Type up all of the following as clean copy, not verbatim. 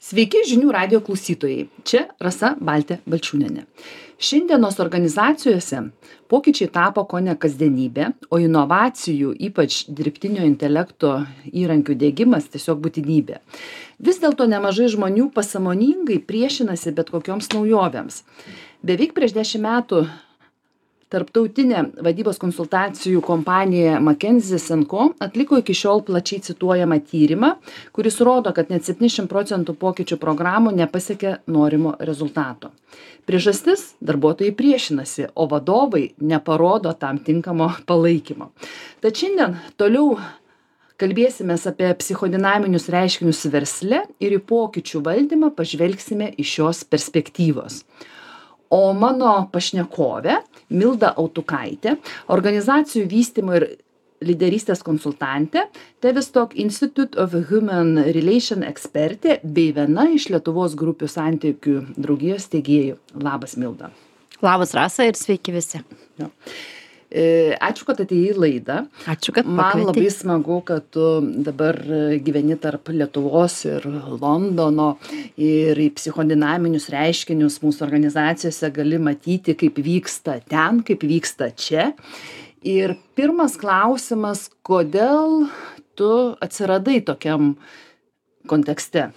Sveiki žinių radijo klausytojai. Čia Rasa Baltė Balčiūnienė. Šiandienos organizacijose pokyčiai tapo kone kasdienybė, o inovacijų, ypač dirbtinio intelekto įrankių diegimas tiesiog būtinybė. Vis dėlto nemažai žmonių pasąmoningai priešinasi bet kokioms naujovėms. Beveik prieš 10 metų tarptautinė vadybos konsultacijų kompanija McKinsey & Co. atliko iki šiol plačiai cituojamą tyrimą, kuris rodo, kad net 70% pokyčių programų nepasiekia norimo rezultato. Priežastis - darbuotojai priešinasi, o vadovai neparodo tam tinkamo palaikymo. Tad šiandien toliau kalbėsimės apie psichodinaminius reiškinius versle ir į pokyčių valdymą pažvelgsime iš šios perspektyvos. O mano pašnekovė Milda Autukaitė, organizacijų vystymo ir lyderystės konsultantė, Tavistock Institute of Human Relation ekspertė bei viena iš Lietuvos grupių santykių draugijos steigėjų. Labas, Milda. Labas, Rasa, ir sveiki visi. Jo. Ačiū, kad atėjai į laidą. Ačiū, kad pakvietei. Man labai smagu, kad tu dabar gyveni tarp Lietuvos ir Londono ir į psichodinaminius reiškinius mūsų organizacijose gali matyti, kaip vyksta ten, kaip vyksta čia. Ir pirmas klausimas, kodėl tu atsiradai tokiam kontekste?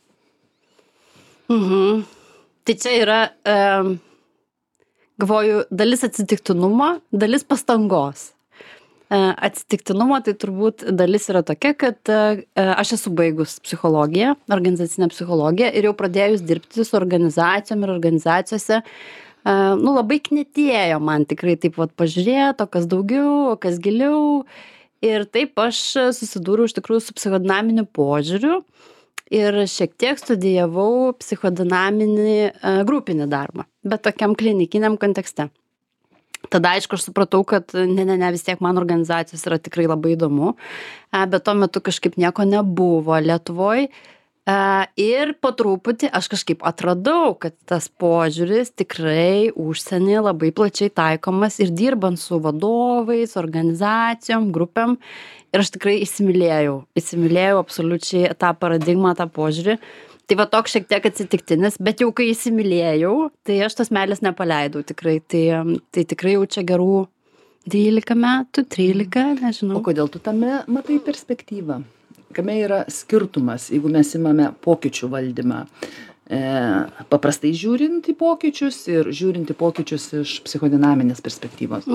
Tai čia yra... Galvoju, dalis atsitiktinumo, dalis pastangos. Atsitiktinumo tai turbūt dalis yra tokia, kad aš esu baigus psichologiją, organizacinę psichologiją ir jau pradėjus dirbti su organizacijom ir organizacijose, labai knietėjo man tikrai taip pažiūrėti, o kas daugiau, o kas giliau. Ir taip aš susidūriau iš tikrųjų su psichodinaminiu požiūriu ir šiek tiek studijavau psichodinaminį grupinį darbą, bet tokiam klinikiniam kontekste. Tada, aišku, aš supratau, kad vis tiek man organizacijos yra tikrai labai įdomu, bet tuo metu kažkaip nieko nebuvo Lietuvoj. Ir po truputį aš kažkaip atradau, kad tas požiūris tikrai užsieny labai plačiai taikomas ir dirbant su vadovais, organizacijom, grupėm. Ir aš tikrai įsimylėjau absoliučiai tą paradigmą, tą požiūrį. Tai va toks šiek tiek atsitiktinis, bet jau kai įsimylėjau, tai aš tos meilės nepaleidau tikrai. Tai tikrai jau čia gerų 12 metų, 13, nežinau. O kodėl tu tame matai perspektyvą? Kame yra skirtumas, jeigu mes imame pokyčių valdymą? Paprastai žiūrint į pokyčius ir žiūrint į pokyčius iš psichodinaminės perspektyvos.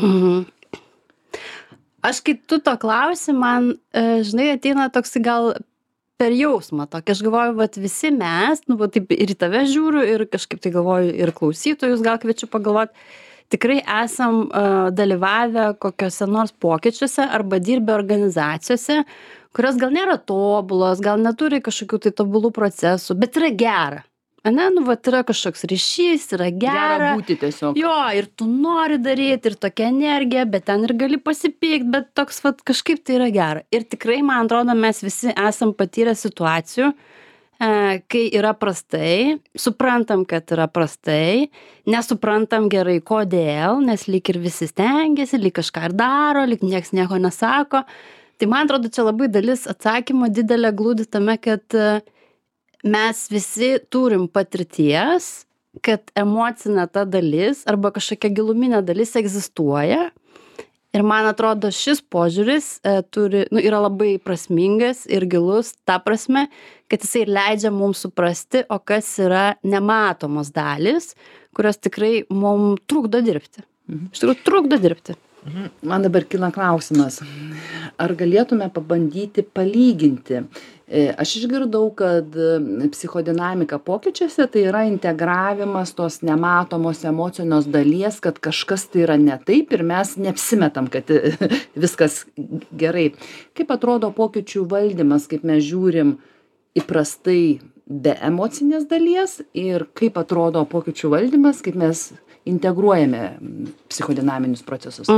Aš kai tu to klausi, man, žinai, ateina toks gal per jausmą tokį. Aš galvoju, visi mes, taip ir į tave žiūriu ir kažkaip tai galvoju ir klausytojus gal kviečiu pagalvoti, tikrai esam dalyvavę kokiuose nors pokyčiuose arba dirbę organizacijose, kurios gal nėra tobulos, gal neturi kažkokių tai tobulų procesų, bet yra gera. Yra kažkoks ryšys, yra gera. Būti tiesiog. Jo, ir tu nori daryti, ir tokia energija, bet ten ir gali pasipykti, bet toks kažkaip tai yra gera. Ir tikrai, man atrodo, mes visi esam patyrę situacijų, kai yra prastai, suprantam, kad yra prastai, nesuprantam gerai kodėl, nes lyg ir visi stengiasi, lyg kažką ir daro, lyg nieks nieko nesako. Tai man atrodo, čia labai dalis atsakymo didelė glūdi tame, kad mes visi turim patirties, kad emocinė ta dalis arba kažkokia giluminė dalis egzistuoja. Ir man atrodo, šis požiūris yra labai prasmingas ir gilus ta prasme, kad jisai leidžia mums suprasti, o kas yra nematomos dalis, kurios tikrai mums trukdo dirbti. Iš tikrųjų, trukdo dirbti. Man dabar kyla klausimas, ar galėtume pabandyti palyginti? Aš išgirdau, kad psichodinamika pokyčiuose tai yra integravimas tos nematomos emocinios dalies, kad kažkas tai yra ne taip ir mes neapsimetam, kad viskas gerai. Kaip atrodo pokyčių valdymas, kaip mes žiūrim įprastai be emocinės dalies ir kaip atrodo pokyčių valdymas, kaip mes integruojame psichodinaminius procesus?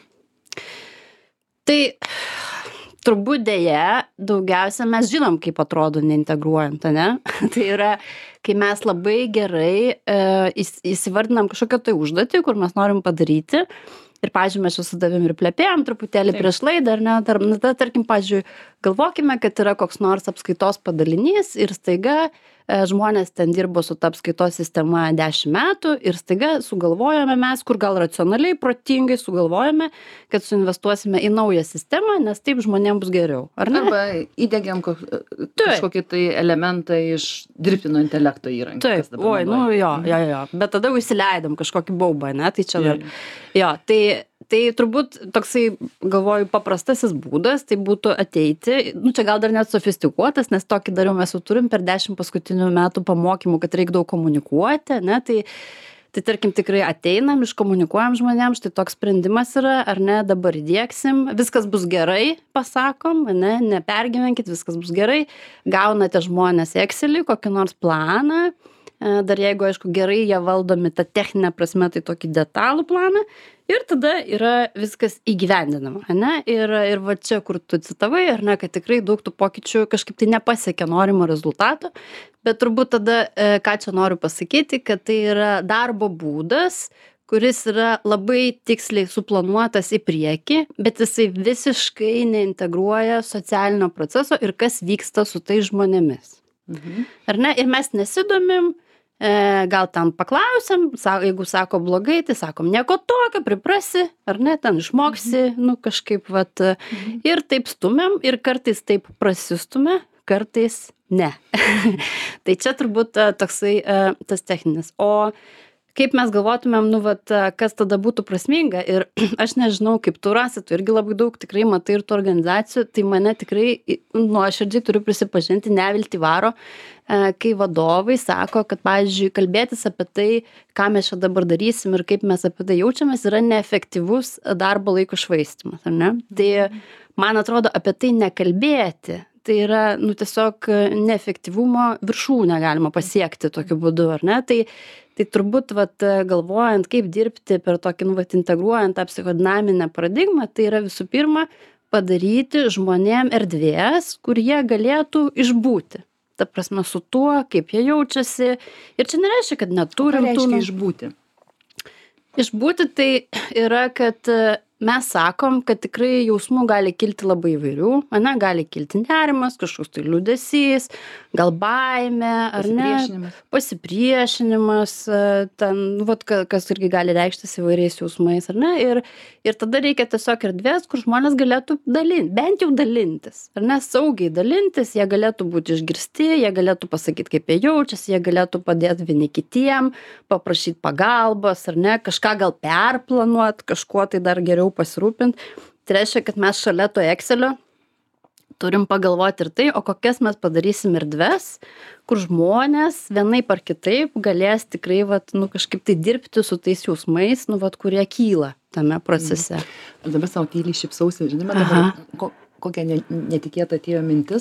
Tai turbūt dėja, daugiausia mes žinom, kaip atrodo neintegruojant, ne? Tai yra, kai mes labai gerai įsivardinam kažkokią tai užduotį, kur mes norim padaryti. Ir, pavyzdžiui, mes čia su tavim ir plepėjom truputėlį prieš laidą, ar ne? Tarkim, pavyzdžiui, galvokime, kad yra koks nors apskaitos padalinys ir staiga žmonės ten dirbo su ta apskaitos sistema 10 metų ir staiga sugalvojome mes, kur gal racionaliai, protingai sugalvojame, kad suinvestuosime į naują sistemą, nes taip žmonėms bus geriau. Ar ne? Arba įdėgiam kažkokį tai elementą iš dirbtino intelekto įrankį. Taip, jo. Bet tada jau įsileidom kažkokį baubą, ne? Tai čia dar. Jo, tai turbūt toksai, galvoju, paprastasis būdas, tai būtų ateiti, čia gal dar net sofistikuotas, nes tokį dariau mes jau turim per 10 paskutinių metų pamokymų, kad reikia daug komunikuoti, ne? Tai tarkim tikrai ateinam, iškomunikuojam žmonėms, štai toks sprendimas yra, ar ne, dabar įdieksim, viskas bus gerai, pasakom, ne, nepergyvenkit, viskas bus gerai, gaunate žmonės Excelį, kokį nors planą, dar jeigu, aišku, gerai jie valdomi tą techninę prasme, tai tokį detalų planą, ir tada yra viskas įgyvendinama, ne, ir va čia, kur tu citavai, ar ne, kad tikrai daug tų pokyčių kažkaip tai nepasiekia norimo rezultato, bet turbūt tada, ką čia noriu pasakyti, kad tai yra darbo būdas, kuris yra labai tiksliai suplanuotas į priekį, bet jisai visiškai neintegruoja socialinio proceso ir kas vyksta su tais žmonėmis. Ar ne, ir mes nesidomim, gal ten paklausiam, jeigu sako blogai, tai sakom, nieko tokio, priprasi, ar ne, ten išmoksi, kažkaip, vat, ir taip stumiam, ir kartais taip prasistume, kartais ne. Tai čia turbūt toksai tas techninis. O kaip mes galvotumėm, kas tada būtų prasminga, ir aš nežinau, kaip tu rasi, tu irgi labai daug tikrai matai ir tų organizacijų, tai mane tikrai, nuoširdžiai turiu prisipažinti, neviltį varo, kai vadovai sako, kad, pavyzdžiui, kalbėtis apie tai, ką mes čia dabar darysim ir kaip mes apie tai jaučiamės, yra neefektyvus darbo laiko švaistymas, ar ne? Tai, man atrodo, apie tai nekalbėti, tai yra, tiesiog neefektyvumo viršūnę galima pasiekti tokiu būdu, ar ne? Tai turbūt, galvojant, kaip dirbti per tokį, integruojant tą psichodinaminę paradigmą, tai yra visų pirma padaryti žmonėm erdvės, kur jie galėtų išbūti. Ta prasme, su tuo, kaip jie jaučiasi. Ir čia nereiškia, kad neturim tų... Ką reiškia išbūti? Išbūti tai yra, kad mes sakom, kad tikrai jausmų gali kilti labai įvairių, ane, gali kilti nerimas, kažkoks tai liūdesys, gal baimė, ar ne, pasipriešinimas, ten, kas irgi gali reikštis įvairiais jausmais, ar ne, ir tada reikia tiesiog erdvės, kur žmonės galėtų bent jau dalintis, ar ne, saugiai dalintis, jie galėtų būti išgirsti, jie galėtų pasakyti, kaip jie jaučiasi, jie galėtų padėti vieni kitiem, paprašyti pagalbos, ar ne, kažką gal perplanuoti, kažkuo tai dar geriau pasirūpinti. Tai reiškia, kad mes šalia to Excelio turim pagalvoti ir tai, o kokias mes padarysim erdves, kur žmonės vienaip ar kitaip galės tikrai, kažkaip tai dirbti su tais jausmais, kurie kyla tame procese. Dabar savo tyliai šypsausi, žinoma, dabar kokia netikėta atėjo mintis.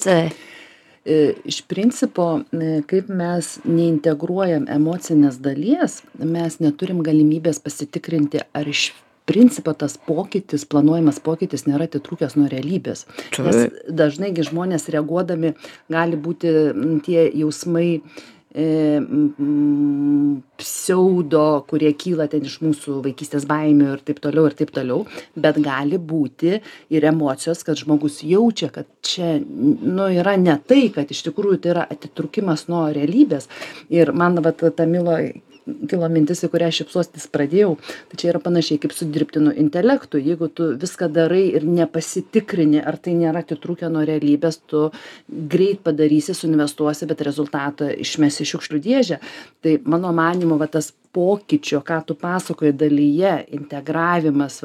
Iš principo, kaip mes neintegruojam emocinės dalies, mes neturim galimybės pasitikrinti, ar iš principo tas pokytis, planuojamas pokytis nėra atitrūkęs nuo realybės. Nes dažnaigi žmonės reaguodami gali būti tie jausmai pseudo, kurie kyla ten iš mūsų vaikystės baimių ir taip toliau, bet gali būti ir emocijos, kad žmogus jaučia, kad čia yra ne tai, kad iš tikrųjų tai yra atitrūkimas nuo realybės. Ir man Tamilo kilo mintis, į kurią šypsostis pradėjau, tai čia yra panašiai kaip su dirbtinu intelektu. Jeigu tu viską darai ir nepasitikrini, ar tai nėra atitrūkę nuo realybės, tu greit padarysi, suinvestuosi, bet rezultatą išmesi šiukšlių dėžę. Tai mano manymu, tas pokyčio, ką tu pasakoji dalyje, integravimas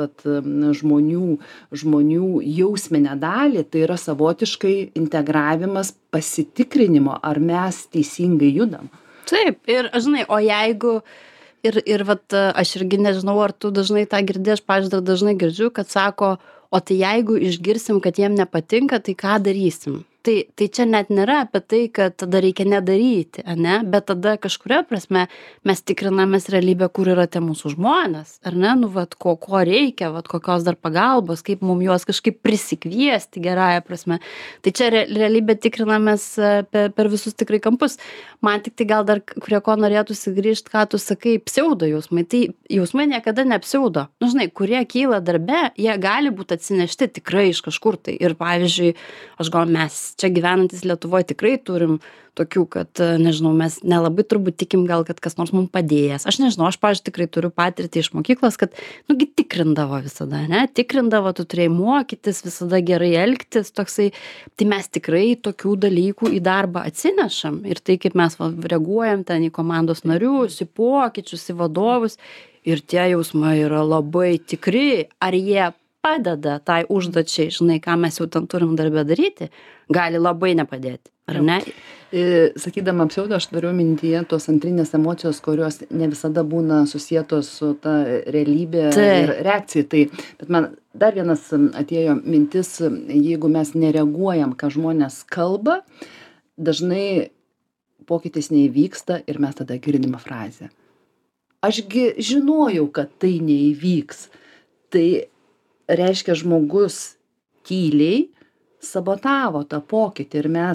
žmonių jausminę dalį, tai yra savotiškai integravimas pasitikrinimo, ar mes teisingai judam. Taip, ir žinai, o jeigu, aš irgi nežinau, ar tu dažnai tą girdži, aš, pavyzdžiui, dažnai girdžiu, kad sako, o tai jeigu išgirsim, kad jiem nepatinka, tai ką darysim? tai čia net nėra apie tai, kad tada reikia nedaryti, ane, bet tada kažkuria prasme mes tikrinamės realybę, kur yra tie mūsų žmonės, ar ne, nu, vat, ko reikia, vat, kokios dar pagalbos, kaip mums juos kažkaip prisikviesti gerąją prasme. Tai čia realybę tikrinamės per visus tikrai kampus. Man tik tai gal dar prie ko norėtųsi grįžti, ką tu sakai, pseudo jausmai. Tai jausmai niekada nepseudo. Nu, žinai, kurie kyla darbe, jie gali būti atsinešti tikrai iš kažkur tai. Ir pavyzdžiui, aš gal mes čia gyvenantis Lietuvoje tikrai turim tokių, kad, nežinau, mes nelabai turbūt tikim gal, kad kas nors mums padėjęs. Aš nežinau, aš, pavyzdžiui, tikrai turiu patirtį iš mokyklos, kad, nugi, tikrindavo visada, ne? Tikrindavo, tu turėjai mokytis, visada gerai elgtis, toksai. Tai mes tikrai tokių dalykų į darbą atsinešam. Ir tai, kaip mes reaguojam ten į komandos narius, į pokyčius, į vadovus. Ir tie jausmai yra labai tikri. Ar jie padeda tai užduočiai, žinai, ką mes jau ten turim darbę daryti, gali labai nepadėti, ar ne? Sakydama pseudo, aš turiu mintyje tos antrinės emocijos, kurios ne visada būna susietos su ta realybė ir reakcija. Tai, bet man dar vienas atėjo mintis, jeigu mes nereaguojam, ką žmonės kalba, dažnai pokytis neįvyksta ir mes tada girdime frazę. Ašgi žinojau, kad tai neįvyks. Tai reiškia, žmogus tyliai sabotavo tą pokytį ir mes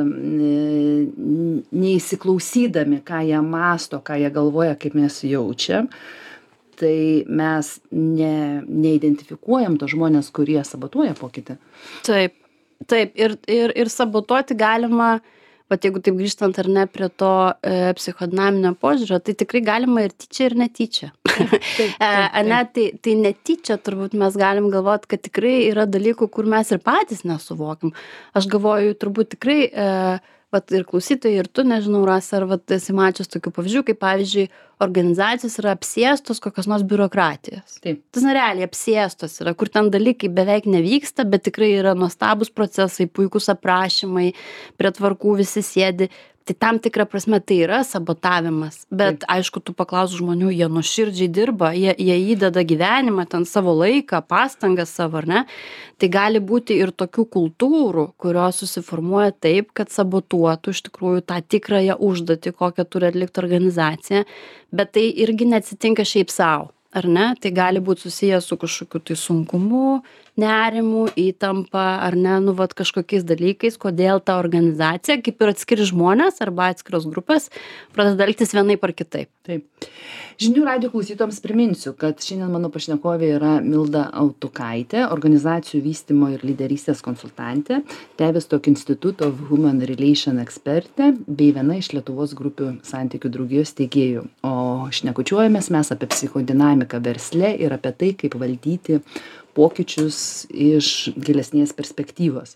neįsiklausydami, ką jie mąsto, ką jie galvoja, kaip mes jaučiam, tai mes neidentifikuojam tos žmonės, kurie sabotuoja pokytį. Taip. Ir sabotuoti galima, bet jeigu taip grįžtant ar ne prie to psichodinaminio požiūrio, tai tikrai galima ir tyčia, ir netyčia. Tai netyčia turbūt mes galim galvoti, kad tikrai yra dalykų, kur mes ir patys nesuvokim. Aš galvoju, turbūt tikrai, vat ir klausytojai, ir tu, nežinau, Rasa, ar vat esi mačius tokių pavyzdžių, kaip pavyzdžiui, organizacijos yra apsėstos kokios nors biurokratijos. Taip. Tas nerealiai apsėstos yra, kur ten dalykai beveik nevyksta, bet tikrai yra nuostabus procesai, puikūs aprašymai, prie tvarkų visi sėdi. Tai tam tikrą prasme tai yra sabotavimas, bet aišku, tu paklaus žmonių, jie nuoširdžiai dirba, jie įdeda gyvenimą, ten savo laiką, pastangas savo, ar ne? Tai gali būti ir tokių kultūrų, kurios susiformuoja taip, kad sabotuotų iš tikrųjų tą tikrąją užduotį, kokią turi atlikti organizacija, bet tai irgi neatsitinka šiaip savo. Ar ne? Tai gali būti susijęs su kažkokiu tai sunkumu, nerimu, įtampa, ar ne, nu, vat kažkokiais dalykais, kodėl ta organizacija, kaip ir atskiri žmonės arba atskiros grupės, pradeda elgtis vienaip ar kitaip. Taip. Žinių radijo klausytojams priminsiu, kad šiandien mano pašnekovė yra Milda Autukaitė, organizacijų vystymo ir lyderystės konsultantė, Tavistock Institute of Human Relation ekspertė bei viena iš Lietuvos grupių santykių draugijos steigėjų. O šnekučiuojamės mes apie psichodinamiką versle ir apie tai, kaip valdyti pokyčius iš gilesnės perspektyvos.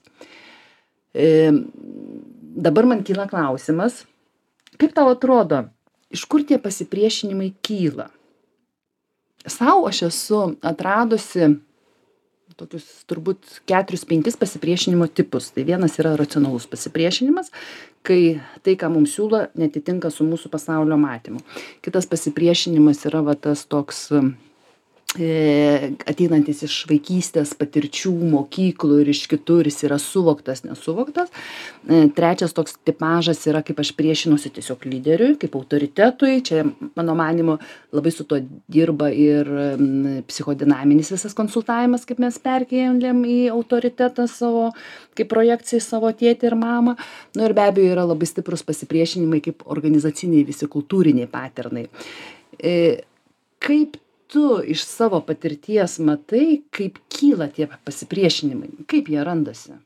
Dabar man kyla klausimas, kaip tau atrodo, iš kur tie pasipriešinimai kyla? Sau aš esu atradusi tokius turbūt 4-5 pasipriešinimo tipus. Tai vienas yra racionalus pasipriešinimas, kai tai, ką mums siūlo, netitinka su mūsų pasaulio matymu. Kitas pasipriešinimas yra va tas toks ateinantis iš vaikystės patirčių, mokyklų ir iš kitur, jis yra suvoktas, nesuvoktas. Trečias toks tipažas yra, kaip aš priešinuosi tiesiog lyderiui, kaip autoritetui. Čia, mano manymu, labai su tuo dirba ir psichodinaminis visas konsultavimas, kaip mes perkėlėm į autoritetą savo, kaip projekciją į savo tėtį ir mamą. Nu ir be abejo yra labai stiprus pasipriešinimai kaip organizaciniai visi kultūriniai paternai. Kaip tu iš savo patirties matai, kaip kyla tie pasipriešinimai, kaip jie randasi?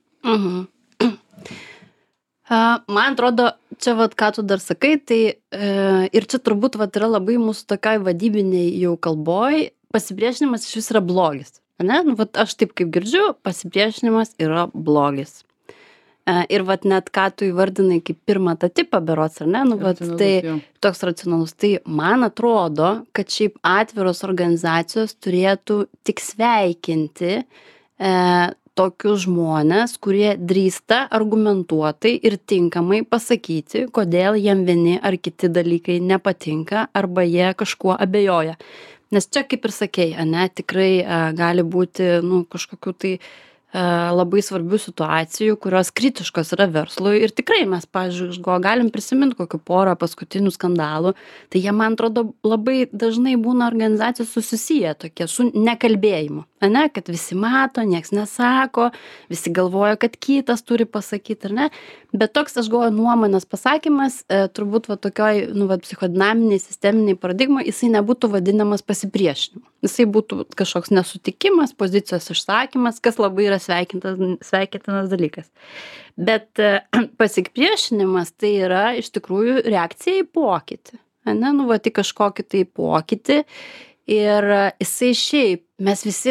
Man atrodo, čia vat, ką tu dar sakai, tai ir čia turbūt vat, yra labai mūsų tokiai vadybiniai jau kalboj, pasipriešinimas iš vis yra blogis. Ne? Nu, vat, aš taip kaip girdžiu, pasipriešinimas yra blogis. Ir vat net ką tu įvardinai kaip pirmą tą tipą berods, ar ne? Nu, vat, tai toks racionalus. Tai man atrodo, kad šiaip atviros organizacijos turėtų tik sveikinti tokius žmonės, kurie drįsta argumentuotai ir tinkamai pasakyti, kodėl jiem vieni ar kiti dalykai nepatinka arba jie kažkuo abejoja. Nes čia, kaip ir sakei, ane, tikrai gali būti kažkokių tai labai svarbių situacijų, kurios kritiškos yra verslui ir tikrai mes, pavyzdžiui, galim prisiminti kokių porą paskutinių skandalų, tai jie, man atrodo, labai dažnai būna organizacijos susisiję tokie su nekalbėjimu, ane, kad visi mato, nieks nesako, visi galvoja, kad kitas turi pasakyti, ar ne, bet toks, aš galvoju, nuomonės pasakymas, turbūt va tokioj, psichodinaminiai, sisteminiai paradigmai, jisai nebūtų vadinamas pasipriešinimu. Jisai būtų kažkoks nesutikimas, pozicijos išsakymas, kas labai yra sveikintinas dalykas. Bet pasipriešinimas tai yra iš tikrųjų reakcija į pokytį. Ane, į kažkokį tai pokytį. Ir jisai šiaip, mes visi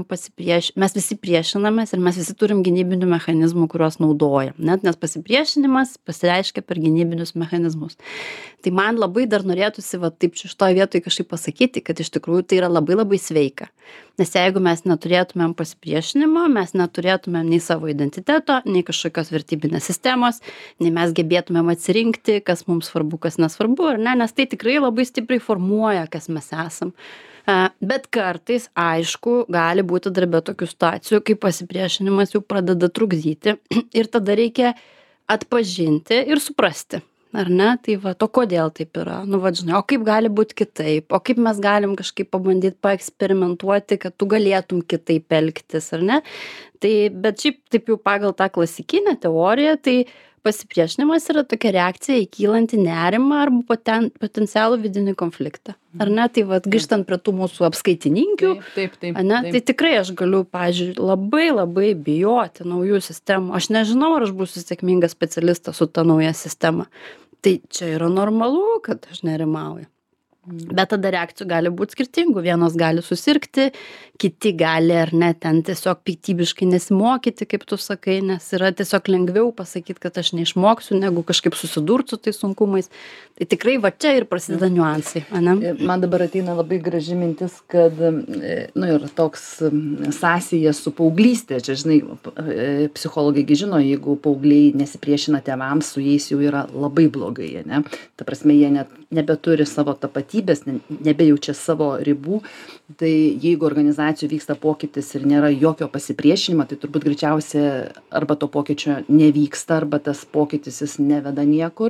priešinamės ir mes visi turim gynybinių mechanizmų, kuriuos naudojam. Nes pasipriešinimas pasireiškia per gynybinius mechanizmus. Tai man labai dar norėtųsi taip šitoje vietoje kažkaip pasakyti, kad iš tikrųjų tai yra labai labai sveika. Nes jeigu mes neturėtumėm pasipriešinimo, mes neturėtumėm nei savo identiteto, nei kažkokios vertybinės sistemos, nei mes gebėtumėm atsirinkti, kas mums svarbu, kas nesvarbu, ar ne? Nes tai tikrai labai stipriai formuoja, kas mes esam. Bet kartais, aišku, gali būti darbe tokių situacijų, kai pasipriešinimas jau pradeda trukdyti ir tada reikia atpažinti ir suprasti, ar ne? Tai o kodėl taip yra? Žinai, o kaip gali būti kitaip? O kaip mes galim kažkaip pabandyti paeksperimentuoti, kad tu galėtum kitaip elgtis, ar ne? Tai, bet šiaip taip jau pagal tą klasikinę teoriją, tai pasipriešinimas yra tokia reakcija į kylantį nerimą arba potencialų vidinį konfliktą. Ar ne? Tai grįžtant prie tų mūsų apskaitininkių, taip. Tai tikrai aš galiu, pavyzdžiui, labai labai bijoti naujų sistemų. Aš nežinau, ar aš būsiu sėkmingas specialistas su ta nauja sistema. Tai čia yra normalu, kad aš nerimauju. Bet tada reakcijų gali būti skirtingų. Vienos gali susirgti, kiti gali ar ne ten tiesiog piktybiškai nesimokyti, kaip tu sakai, nes yra tiesiog lengviau pasakyti, kad aš neišmoksiu, negu kažkaip susidurti su tais sunkumais. Tai tikrai čia ir prasideda niuansai. Man dabar ateina labai graži mintis, kad ir toks sąsaja su paauglystė. Čia, žinai, psichologai žino, jeigu paaugliai nesipriešina tėvams, su jais jau yra labai blogai, ne? Ta prasme, jie nebeturi savo tapatybės, nebejaučia savo ribų. Tai jeigu organizacijų vyksta pokytis ir nėra jokio pasipriešinimo, tai turbūt greičiausia arba to pokyčio nevyksta, arba tas pokytis jis neveda niekur,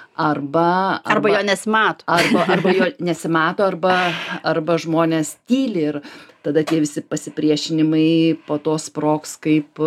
arba jo nesimato. Arba jo nesimato, arba žmonės tyli ir tada tie visi pasipriešinimai po to sprogs kaip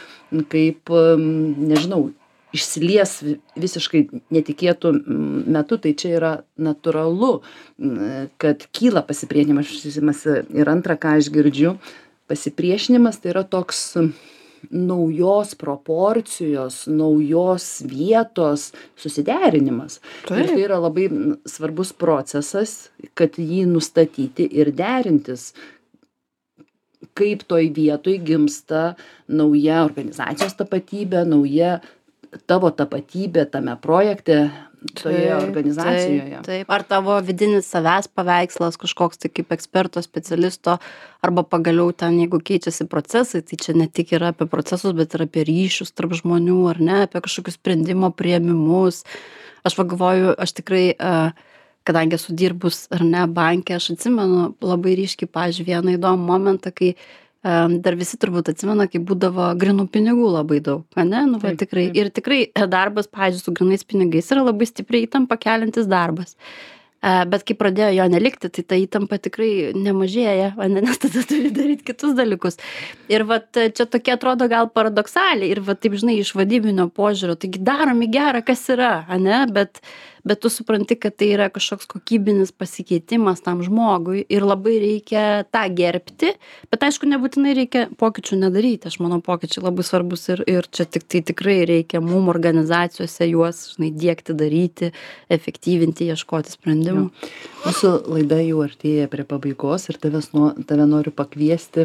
nežinau, išsilies visiškai netikėtų metu, tai čia yra natūralu, kad kyla pasipriešinimas. Ir antra, ką aš girdžiu, pasipriešinimas tai yra toks naujos proporcijos, naujos vietos susiderinimas. Taip. Ir tai yra labai svarbus procesas, kad jį nustatyti ir derintis, kaip toj vietoj gimsta nauja organizacijos tapatybė, nauja tavo tapatybė tame projekte, toje organizacijoje. Taip. Ar tavo vidinis savęs paveikslas kažkoks tai kaip eksperto, specialisto, arba pagaliau ten, jeigu keičiasi procesai, tai čia ne tik yra apie procesus, bet ir apie ryšius tarp žmonių, ar ne, apie kažkokius sprendimo priėmimus. Aš galvoju, aš tikrai, kadangi esu dirbus, ar ne, banke, aš atsimenu labai ryškiai, pavyzdžiui, vieną įdomų momentą, kai dar visi turbūt atsimena, kai būdavo grynų pinigų labai daug, ne? Tikrai. Ir tikrai darbas, pavyzdžiui, su grynais pinigais yra labai stipriai įtampa keliantis darbas. Bet kai pradėjo jo nelikti, tai ta įtampa tikrai nemažėja, nes tada turi daryti kitus dalykus. Ir čia tokie atrodo gal paradoksaliai ir taip, žinai, iš vadybinio požiūrio, taigi daromi gera, kas yra, ne? Bet tu supranti, kad tai yra kažkoks kokybinis pasikeitimas tam žmogui ir labai reikia tą gerbti, bet aišku, nebūtinai reikia pokyčių nedaryti. Aš manau, pokyčiai labai svarbus ir čia tikrai reikia mum organizacijose juos, žinai, diegti, daryti, efektyvinti, ieškoti sprendimų. Mūsų laida jau artėja prie pabaigos ir tave noriu pakviesti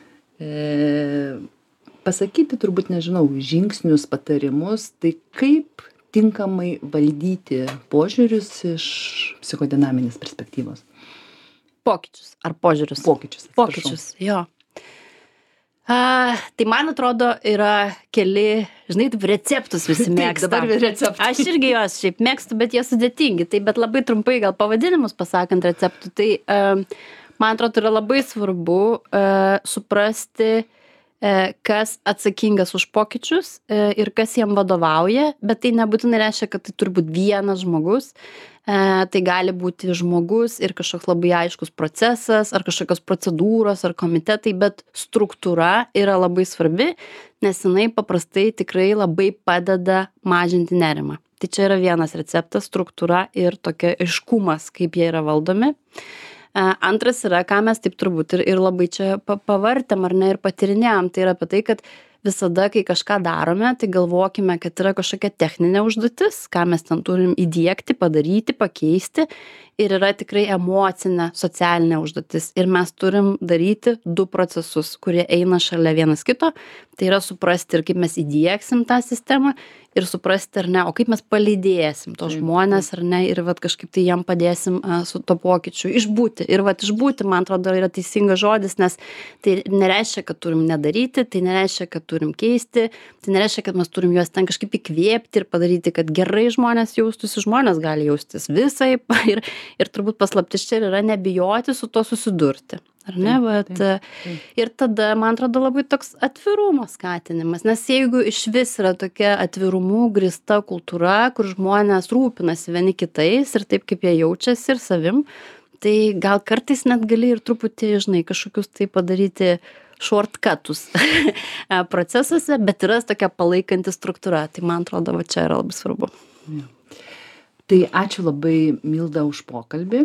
pasakyti, turbūt, nežinau, žingsnius, patarimus, tai kaip tinkamai valdyti požiūrius iš psichodinaminės perspektyvos. Pokyčius ar požiūrius? Pokyčius, jo. Tai man atrodo yra keli, žinai, receptus visi mėgsta. Dabar receptai. Aš irgi juos šiaip mėgstu, bet jie sudėtingi. Bet labai trumpai gal pavadinimus pasakant receptų. Tai man atrodo yra labai svarbu suprasti kas atsakingas už pokyčius ir kas jiem vadovauja, bet tai nebūtinai reiškia, kad tai turi būti vienas žmogus. Tai gali būti žmogus ir kažkoks labai aiškus procesas, ar kažkokios procedūros, ar komitetai, bet struktūra yra labai svarbi, nes jinai paprastai tikrai labai padeda mažinti nerimą. Tai čia yra vienas receptas, struktūra ir tokia aiškumas, kaip jie yra valdomi. Antras yra, ką mes taip turbūt ir labai čia pavartėm ar ne ir patyrinėjom, tai yra apie tai, kad visada, kai kažką darome, tai galvokime, kad yra kažkokia techninė užduotis, ką mes ten turim įdiegti, padaryti, pakeisti ir yra tikrai emocinė, socialinė užduotis. Ir mes turim daryti 2 procesus, kurie eina šalia vienas kito. Tai yra suprasti ir kaip mes įdiegsim tą sistemą ir suprasti ar ne, o kaip mes palydėsim to žmonės ar ne ir vat kažkaip tai jiem padėsim su to pokyčiu išbūti. Ir vat išbūti, man atrodo, yra teisingas žodis, nes tai nereiškia, kad turim nedaryti, tai nereiškia, kad turim keisti, tai nereiškia, kad mes turim juos ten kažkaip įkvėpti ir padaryti, kad gerai žmonės jaustųsi, žmonės gali jaustis visaip ir turbūt paslaptis čia yra nebijoti su to susidurti. Ar ne? Ir tada, man atrodo, labai toks atvirumo skatinimas, nes jeigu iš vis yra tokia atvirumų grįsta kultūra, kur žmonės rūpinasi vieni kitais ir taip, kaip jie jaučiasi ir savim, tai gal kartais net gali ir truputį, žinai, kažkokius tai padaryti shortcutus procesuose, bet yra tokia palaikanti struktūra. Tai man atrodo, va čia yra labai svarbu. Ja. Tai ačiū labai, Milda, už pokalbį.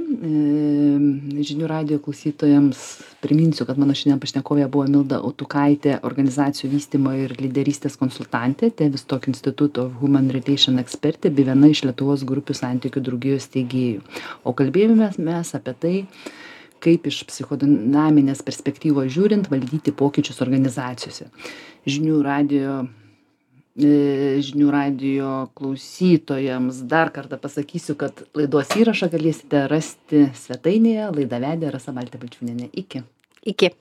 Žinių radijo klausytojams priminsiu, kad mano šiandien pašnekovė buvo Milda Autukaitė, organizacijų vystymo ir lyderystės konsultantė, Tavistock Institute of Human Relation ekspertė bei viena iš Lietuvos grupių santykių draugijos steigėjų. O kalbėjome mes apie tai, kaip iš psichodinaminės perspektyvos žiūrint valdyti pokyčius organizacijose. Žinių radijo klausytojams dar kartą pasakysiu, kad laidos įrašą galėsite rasti svetainėje. Laidą vedė Rasa Baltė Balčiūnienė. Iki.